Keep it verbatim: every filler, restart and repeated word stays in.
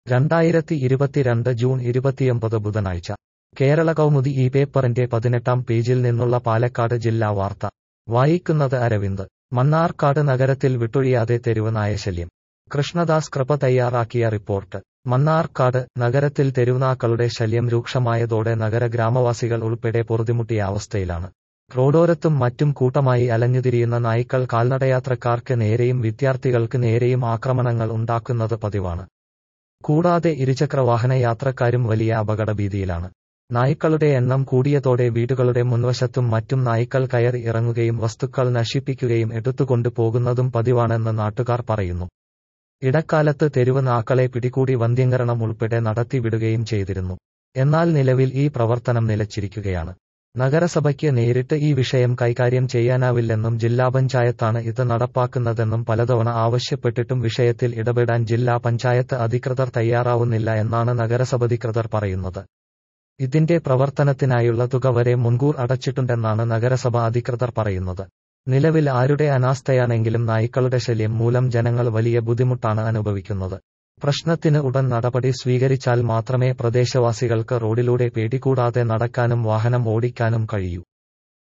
രണ്ടായിരത്തി ഇരുപത്തിരണ്ട് ജൂൺ ഇരുപത്തിയൊമ്പത് ബുധനാഴ്ച കേരള കൗമുദി ഈ പേപ്പറിന്റെ പതിനെട്ടാം പേജിൽ നിന്നുള്ള പാലക്കാട് ജില്ലാ വാർത്ത വായിക്കുന്നത് അരവിന്ദ്. മണ്ണാർക്കാട് നഗരത്തിൽ വിട്ടൊഴിയാതെ തെരുവ് നായശല്യം. കൃഷ്ണദാസ് കൃപ തയ്യാറാക്കിയ റിപ്പോർട്ട്. മണ്ണാർക്കാട് നഗരത്തിൽ തെരുവുനാക്കളുടെ ശല്യം രൂക്ഷമായതോടെ നഗര ഗ്രാമവാസികൾ ഉൾപ്പെടെ പൊറുതിമുട്ടിയ അവസ്ഥയിലാണ്. റോഡോരത്തും മറ്റും കൂട്ടമായി അലഞ്ഞുതിരിയുന്ന നായ്ക്കൾ കാൽനടയാത്രക്കാർക്ക് നേരെയും വിദ്യാർത്ഥികൾക്ക് നേരെയും ആക്രമണങ്ങൾ ഉണ്ടാക്കുന്നത് പതിവാണ്. കൂടാതെ ഇരുചക്രവാഹന യാത്രക്കാരും വലിയ അപകടഭീതിയിലാണ്. നായ്ക്കളുടെ എണ്ണം കൂടിയതോടെ വീടുകളുടെ മുൻവശത്തും മറ്റും നായ്ക്കൾ കയറി ഇറങ്ങുകയും വസ്തുക്കൾ നശിപ്പിക്കുകയും എടുത്തുകൊണ്ടു പോകുന്നതും പതിവാണെന്ന് നാട്ടുകാർ പറയുന്നു. ഇടക്കാലത്ത് തെരുവ് നാക്കളെ പിടികൂടി വന്ധ്യംകരണം ഉൾപ്പെടെ നടത്തിവിടുകയും ചെയ്തിരുന്നു. എന്നാൽ നിലവിൽ ഈ പ്രവർത്തനം നിലച്ചിരിക്കുകയാണ്. നഗരസഭയ്ക്ക് നേരിട്ട് ഈ വിഷയം കൈകാര്യം ചെയ്യാനാവില്ലെന്നും ജില്ലാ പഞ്ചായത്താണ് ഇത് നടപ്പാക്കുന്നതെന്നും പലതവണ ആവശ്യപ്പെട്ടിട്ടും വിഷയത്തിൽ ഇടപെടാൻ ജില്ലാ പഞ്ചായത്ത് അധികൃതർ തയ്യാറാവുന്നില്ല എന്നാണ് നഗരസഭാധികൃതർ പറയുന്നത്. ഇതിന്റെ പ്രവർത്തനത്തിനായുള്ള തുക വരെ മുൻകൂർ അടച്ചിട്ടുണ്ടെന്നാണ് നഗരസഭ അധികൃതർ പറയുന്നത്. നിലവിൽ ആരുടെ അനാസ്ഥയാണെങ്കിലും നായ്ക്കളുടെ ശല്യം മൂലം ജനങ്ങൾ വലിയ ബുദ്ധിമുട്ടാണ് അനുഭവിക്കുന്നത്. പ്രശ്നത്തിന് ഉടൻ നടപടി സ്വീകരിച്ചാൽ മാത്രമേ പ്രദേശവാസികൾക്ക് റോഡിലൂടെ പേടികൂടാതെ നടക്കാനും വാഹനം ഓടിക്കാനും കഴിയൂ.